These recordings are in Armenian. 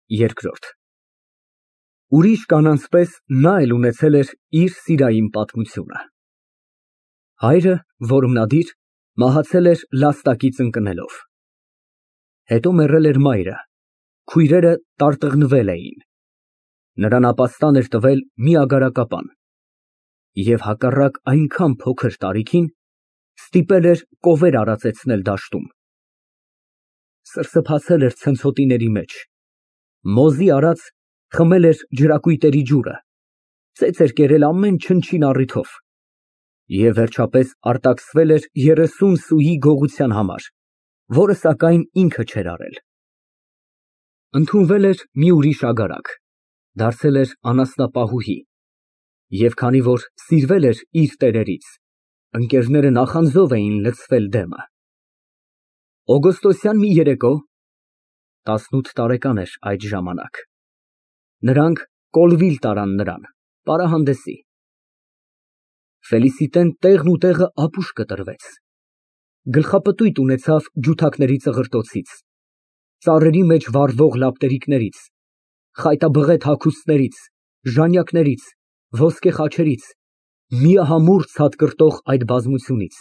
Երկրորդ Ուրիշ կանանց պես նա էլ ունեցել էր իր սիրային պատմությունը։ Հայրը, որմնադիր, մահացել էր լաստակից ընկնելով։ Հետո մեռել էր մայրը, քույրերը տարտղնվել էին։ Նրան ապաստան էր տվել մի ագարակապան և հակառակ այնքան փոքր տարիքին ստիպել էր կովեր արածեցնել դաշտում։ Սրսփացել էր ցնցոտիների մեջ, մոզի արած խմել էր ջրակույտերի ջուրը, ծեծ էր կերել ամեն չնչին առիթով և վերջապես արտաքսվել էր 30 սուի գողության համար, որը սակայն ինքը չէր արել։ Ընդունվել էր մի ուրիշ ագարակ, դարձել էր անասնապահուհի և քանի որ սիրվել էր իր տերերից, ընկերները նախանձով էին լցվել դեմը։ Օգոստոսյան մի երեկո (18 տարեկան էր այդ ժամանակ) նրանք կոլվիլ տարան նրան, պարահանդեսի։ Ֆելիսիտեն տեղն ու տեղը ապուշ կտրվեց, գլխապտույտ ունեցավ ջութակների ծղրտոցից, ծառերի մեջ վառվող լապտերիկներից, խայտաբղետ հագուստներից, ժանյակներից, ոսկե խաչերից, միահամուռ ցատկրտող այդ բազմությունից։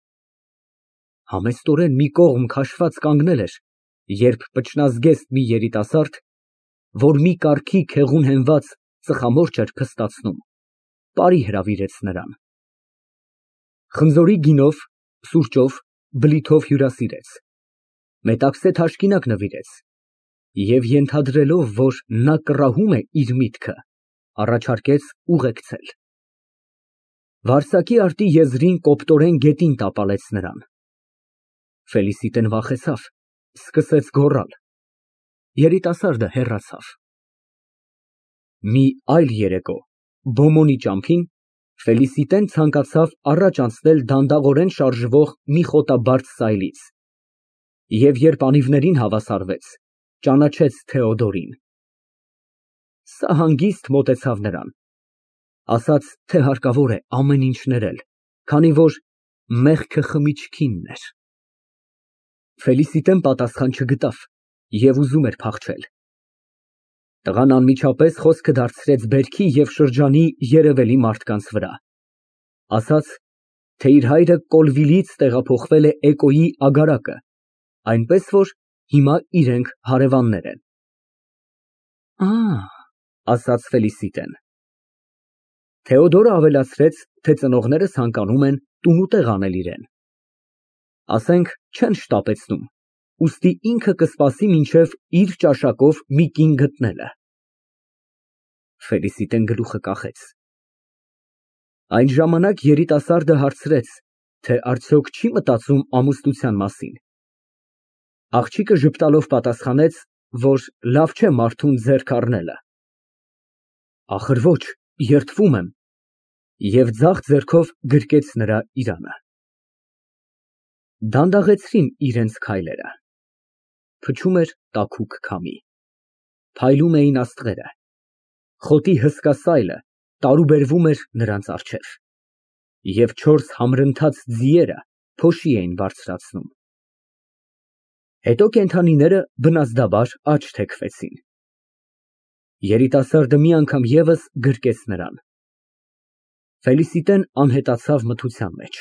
Համեստորեն մի կողմ քաշված կանգնել էր, երբ պճնազգեստ մի երիտասարդ, որ մի կառքի քեղուն հենված ծխամորճ էր փստացնում, պարի հրավիրեց նրան։ Խնձորի գինով, սուրճով, բլիթով հյուրասիրեց, մետաքսե թաշկինակ նվիրեց և ենթադրելով, որ նա կռահում է իր միտքը, առաջարկեց ուղեկցել։ Վարսակի արտի եզրին կոպտորեն գետին տապալեց նրան։ Ֆելիսիտեն վախեցավ, սկսեց գոռալ։ Երիտասարդը հեռացավ։ Մի այլ երեկո, բոմոնի ճամփին, Ֆելիսիտեն ցանկացավ առաջ անցնել դանդաղորեն շարժվող մի խոտաբարձ սայլից և երբ անիվներին հավասարվեց, ճանաչեց Թեոդորին։ Սա հանգիստ մոտեցավ նրան, ասաց, թե հարկավոր է ամեն ինչ ներել, քանի որ մեղքը խմիչքինն էր։ Ֆելիսիտեն պատասխան չգտավ և ուզում էր փախչել։ Տղան անմիջապես խոսքը դարձրեց բերքի և շրջանի երևելի մարդկանց վրա, ասաց, թե իր հայրը Կոլվիլից տեղափոխվել է Էկոյի ագարակը, այնպես որ հիմա իրենք հարևաններ են։ Ասաց Ֆելիսիտեն։ Թեոդորը ավելացրեց, թե ծնողները ցանկանում են տունուտեղ անել իրեն։ Ասենք, չեն շտապեցնում, ուստի ինքը կսպասի մինչև իր ճաշակով մի կին գտնելը։ Ֆելիսիտեն գլուխը կախեց։ Այն ժամանակ երիտասարդը հարցրեց, թե արդյոք չի մտածում ամուսնության մասին։ Աղջիկը ժպտալով պատասխանեց, որ լավ չէ մարդուն ձեռք առնելը։ Ախր ոչ, երդվում եմ, և ձախ ձեռքով գրկեց նրա իրանը։ Դանդաղեցրին իրենց քայլերը։ Փչում էր տաքուկ քամի, փայլում էին աստղերը, խոտի հսկա սայլը տարուբերվում էր նրանց առջև, և 4 համրընթաց ձիերը փոշի էին բարձրացնում։ Հետո կենդանիները բնազդաբար աջ թեքվեցին։ Երիտասարդը մի անգամ ևս գրկեց նրան։ Ֆելիսիտեն անհետացավ մթության մեջ։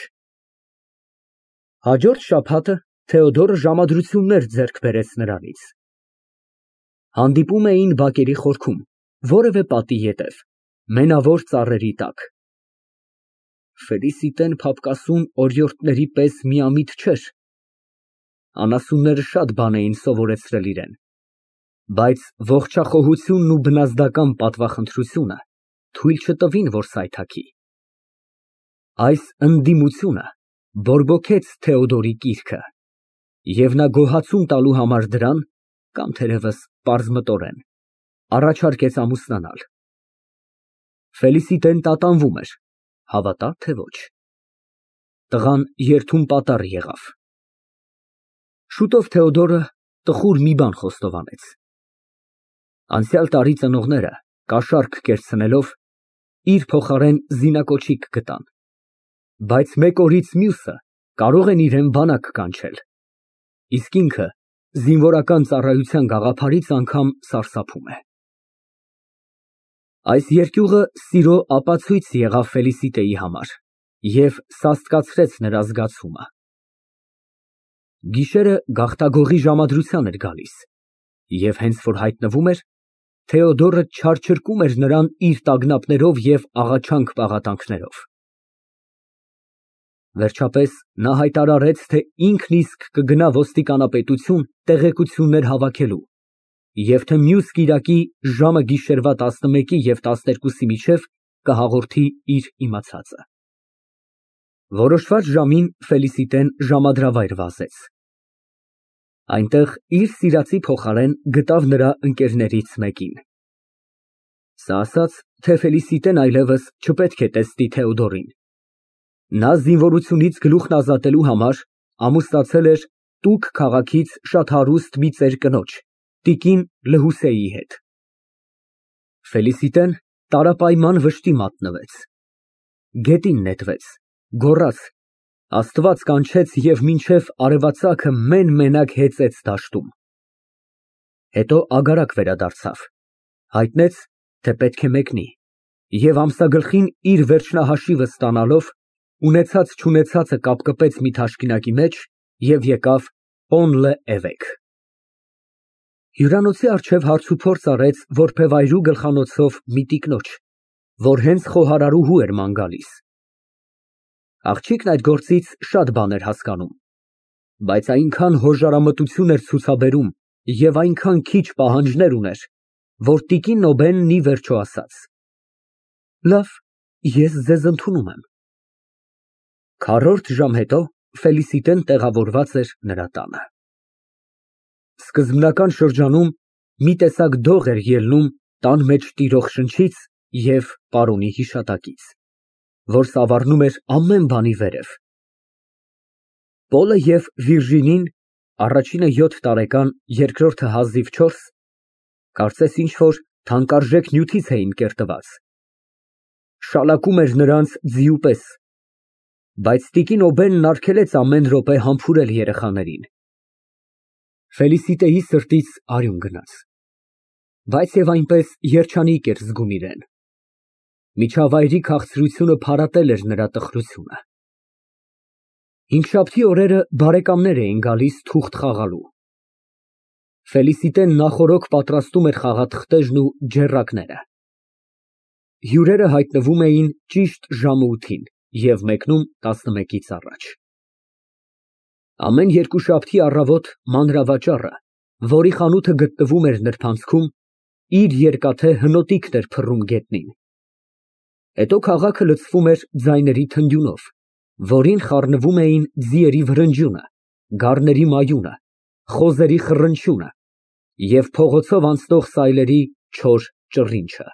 Հաջորդ շաբաթը Թեոդորը ժամադրություններ ձեռք բերեց նրանից։ Հանդիպում էին բակերի խորքում, որևէ պատի ետև, մենավոր ծառերի տակ։ Ֆելիսիտեն փափկասուն օրիորդների պես միամիտ չէր։ Անասունները շատ բան էին սովորեցրել իրեն, բայց ողջախոհությունն ու բնազդական պատվախնդրությունը թույլ չտվին, որ սայթաքի։ Այս ընդդիմությունը բորբոքեց Թեոդորի կիրքը, և նա գոհացում տալու համար դրան, կամ թերևս պարզմտորեն, առաջարկեց ամուսնանալ։ Ֆելիսիտեն տատանվում էր, հավատա թե ոչ։ Տղան երդում պատառ եղավ։ Շուտով Թեոդորը տխուր մի բան խոստովանեց։ Անցյալ տարի ծնողները, կաշառք կերցնելով, իր փոխարեն զինակոչիկ գտան, բայց մեկ օրից մյուսը կարող են իրեն բանակ կանչել, իսկ ինքը զինվորական ծառայության գաղափարից անգամ սարսափում է։ Այս երկյուղը սիրո ապացույց եղավ Ֆելիսիտեի համար և սաստկացրեց նրա զգացումը։ Գիշերը գաղթագողի ժամադրության էր գալիս, և հենց որ հայտնվում էր, Թեոդորը չարչրկում էր նրան իր տագնապներով և աղաչանք պաղատանքներով։ Վերջապես նա հայտարարեց, թե ինքն իսկ կգնա ոստիկանապետություն տեղեկություններ հավաքելու և թե մյուս կիրակի ժամը գիշերվա 11-ի և 12-ի միջև կհաղորդի իր իմացածը։ Որոշված ժամին Ֆելիսիտեն ժամադրավայր վազեց։ Այնտեղ իր սիրածի փոխարեն գտավ նրա ընկերներից մեկին։ Սա ասաց, թե Ֆելիսիտեն այլևս չպետք է տեսնի Թեոդորին։ Նա զինվորությունից գլուխն ազատելու համար ամուսնացել էր Տուկ քաղաքից շատ հարուստ մի ծեր կնոջ, տիկին Լհուսեի հետ։ Ֆելիսիտեն տարապայման վշտի մատնվեց, գետին նետվեց, գոռաց. Աստված կանչեց և մինչև արևածագը մեն֊մենակ հեծեց դաշտում։ Հետո ագարակ վերադարձավ, հայտնեց, թե պետք է մեկնի, և ամսագլխին իր վերջնահաշիվը ստանալով, ունեցած֊չունեցածը կապկպեց մի թաշկինակի մեջ և եկավ Պոնլը Էվեք։ Հյուրանոցի առջև հարցուփորձ արեց որբևայրու գլխանոցով մի տիկնոջ, որ հենց խոհարարուհու էր ման գալիս։ Աղջիկն այդ գործից շատ բան էր հասկանում, բայց այնքան հոժարամտություն էր ցուցաբերում և այնքան քիչ պահանջներ ուներ, որ տիկին Նոբենն ի վերջո ասաց. Լավ, ես ձեզ ընդունում եմ։ Քառորդ ժամ հետո Ֆելիսիտեն տեղավորված էր նրա տանը։ Սկզբնական շրջանում մի տեսակ դող էր ելնում տան մեջ տիրող շնչից և պարոնի հիշատակից, որ սավառնում էր ամեն բանի վերև։ Պոլը և Վիրջինին, առաջինը 7 տարեկան, երկրորդը հազիվ 4, կարծես ինչ֊որ թանկարժեք նյութից էին կերտված, շալակում էր նրանց ձիու պես, բայց տիկին Օբենն արգելեց ամեն րոպե համբուրել երեխաներին։ Ֆելիսիտեի սրտից արյուն գնաց, բայց և այնպես երջանիկ էր զգում իրեն։ Միջավայրի քաղցրությունը փարատել էր նրա տխրությունը։ Հինգշաբթի օրերը բարեկամներ էին գալիս թուղթ խաղալու։ Ֆելիսիտեն նախօրոք պատրաստում էր խաղաթղթերն ու ջեռակները։ Հյուրերը հայտնվում էին ճիշտ ժամը 8-ին և մեկնում 11-ից առաջ։ Ամեն երկուշաբթի առավոտ մանրավաճառը, որի խանութը գտնվում էր նրբանցքում, իր երկաթե հնոտիքն էր փռում գետնին։ Հետո քաղաքը լցվում էր ձայների թնդյունով, որին խառնվում էին ձիերի վրնջյունը, գառների մայունը, խոզերի խռնչյունը և փողոցով անցնող սայլերի չոր ճռինչը։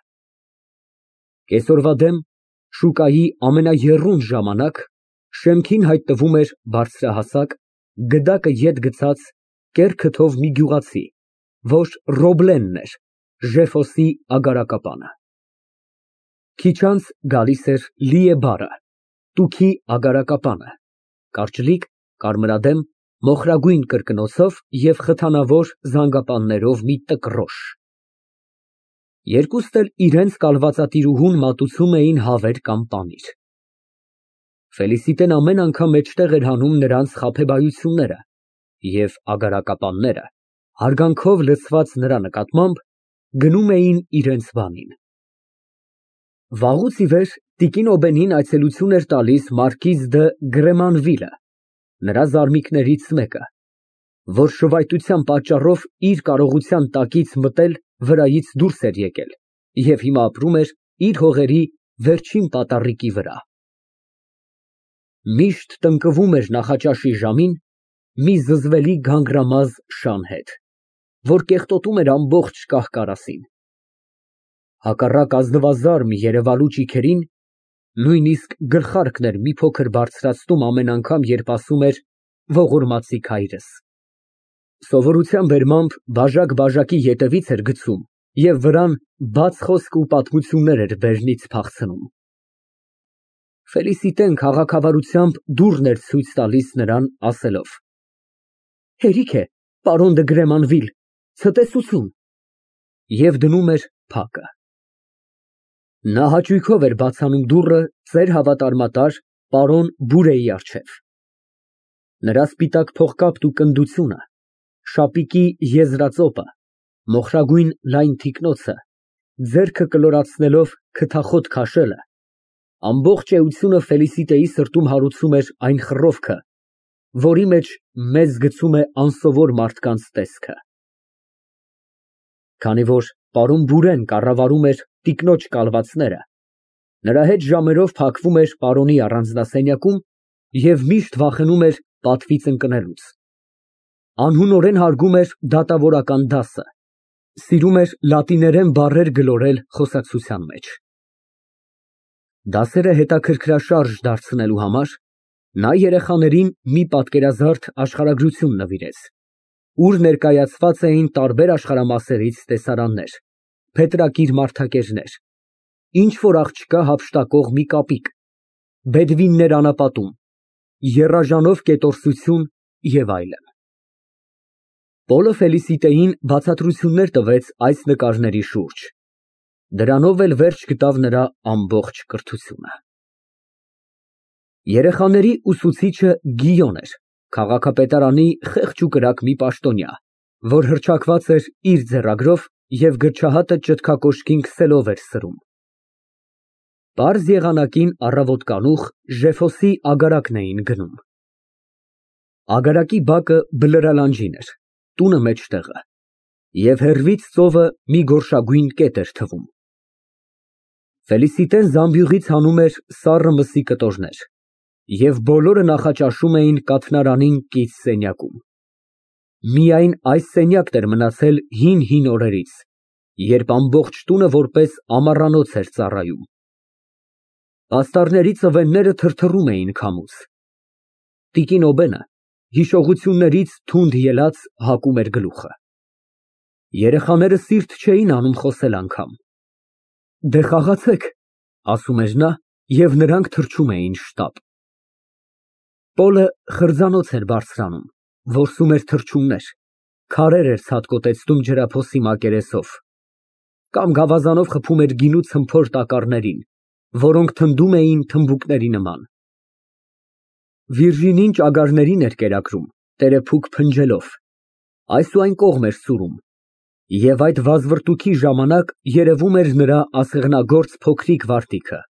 Կեսօրվա դեմ, շուկայի ամենաեռուն ժամանակ, շեմքին հայտնվում էր բարձրահասակ, գդակը ետ գցած, կեռ քթով մի գյուղացի, որ Ռոբլենն էր, Ժեֆոսի ագարակապանը։ Քիչ անց գալիս էր Լիեբարը, տուքի ագարակապանը, կարճլիկ, կարմրադեմ, մոխրագույն կրկնոցով և խթանավոր զանգապաններով մի տկռոջ։ Երկուստ էլ իրենց կալվածատիրուհուն մատուցում էին հավեր կամ պանիր։ Ֆելիսիտեն ամեն անգամ մեջտեղ էր հանում նրանց խաբեբայությունները, և ագարակապանները, հարգանքով լցված նրա նկատմամբ, գնում էին իրենց բանին։ Վաղուց ի վեր տիկին Օբենին այցելություն էր տալիս մարկիզ դը Գրեմանվիլը, նրա զարմիկներից մեկը, որ շվայտության պատճառով իր կարողության տակից մտել վրայից դուրս էր եկել և հիմա ապրում էր իր հողերի վերջին պատառիկի վրա։ Միշտ տնկվում էր նախաճաշի ժամին մի զզվելի գանգրամազ շան հետ, որ կեղտոտում էր ամբողջ կահ֊կարասին։ Հակառակ ազնվազարմ երևալու ճիգերին նույնիսկ գլխարկն էր մի փոքր բարձրացնում ամեն անգամ, երբ ասում էր ողորմածիկ հայրս։ Սովորության բերմամբ բաժակ֊բաժակի ետևից էր գցում և վրան բաց խոսք ու պատմություններ էր բերնից փախցնում։ Ֆելիսիտեն քաղաքավարությամբ դուռն էր ցույց տալիս նրան ասելով. Հերիք է, Պարոն դը Գրեմանվիլ, ցտեսություն։ Եվ դնում էր փակը։ Նա հաճույքով էր բացանում դուռը ծեր հավատարմատար պարոն Բուրեի առջև։ Նրա սպիտակ փողկապն ու կնդությունը, շապիկի եզրածոպը, մոխրագույն լայն թիկնոցը, ձեռքը կլորացնելով քթախոտ քաշելը, ամբողջ էությունը Ֆելիսիտեի սրտում հարուցում էր այն խռովքը, որի մեջ մեզ գցում է անսովոր մարդկանց տեսքը։ Քանի որ պարոն Բուրեն կառավարում էր տիկնոջ կալվածները, նրա հետ ժամերով փակվում էր պարոնի առանձնասենյակում և միշտ վախենում էր պատվից ընկնելուց։ Անհունորեն հարգում էր դատավորական դասը, սիրում էր լատիներեն բառեր գլորել խոսակցության մեջ։ Դասերը հետաքրքրաշարժ դարձնելու համար նա երեխաներին մի պատկերազարդ աշխարհագրություն նվիրեց, ուր ներկայացված էին տարբեր աշխարհամասերից տեսարաններ, փետրակիր մարդակերներ, ինչ֊որ աղջկա հափշտակող մի կապիկ, բեդվիններ անապատում, եռաժանով կետորսություն և այլն։ Պոլը Ֆելիսիտեին բացատրություններ տվեց այս նկարների շուրջ, դրանով էլ վերջ գտավ նրա ամբողջ կրթությունը։ Երեխաների ուսուցիչը Գիոն էր, քաղաքապետարանի խեղճ ու կրակ մի պաշտոնյա, որ հռչակված էր իր ձեռագրով և գրչահատը ճտկակոշքին քսելով էր սրում։ Պարզ եղանակին առավոտ կանուխ Ժեֆոսի ագարակն էին գնում։ Ագարակի բակը բլրալանջին էր, տունը մեջտեղը, և հեռվից ծովը մի գորշագույն կետ էր թվում։ Ֆելիսիտեն զամբյուղից հանում էր սառը մսի կտորներ, և բոլորը նախաճաշում էին կաթնարանին կից սենյակում։ Միայն այս սենյակն էր մնացել հին օրերից, երբ ամբողջ տունը որպես ամառանոց էր ծառայում։ Պաստառների ծվենները թրթռում էին քամուց։ Տիկին Օբենը հիշողություններից թունդ ելած հակում էր գլուխը։ Երեխաները սիրտ չէին անում խոսել անգամ։ «Դե խաղացեք», ասում էր նա, և նրանք թռչում էին շտապ։ Պոլը խրձանոց էր բարձրանում, որսում էր թռչուններ, քարեր էր ցատկոտեցնում ջրափոսի մակերեսով, կամ գավազանով խփում էր գինու ցմփոր տակառներին, որոնք թնդում էին թմբուկների նման։ Վիրջինին ճագարներին էր կերակրում, տերեփուկ փնջելով, այս ու այն կողմ էր սուրում, և այդ վազվռտուքի ժամանակ երևում էր նրա ասեղնագործ փոքրիկ վարտիքը։